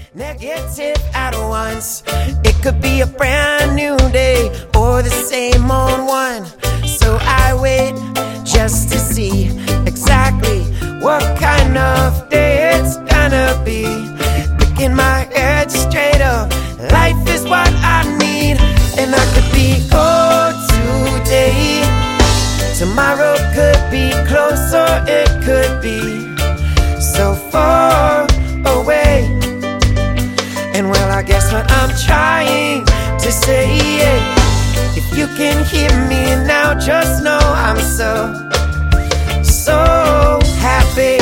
negative at once. It could be a brand new day or the same old one. So I wait just to see exactly what kind of day it's gonna be. Picking my head straight up, life is what I need. And I could be cold today, tomorrow could be close or it could be so far away. And well, I guess what I'm trying to say, if you can hear me now, just know I'm so happy.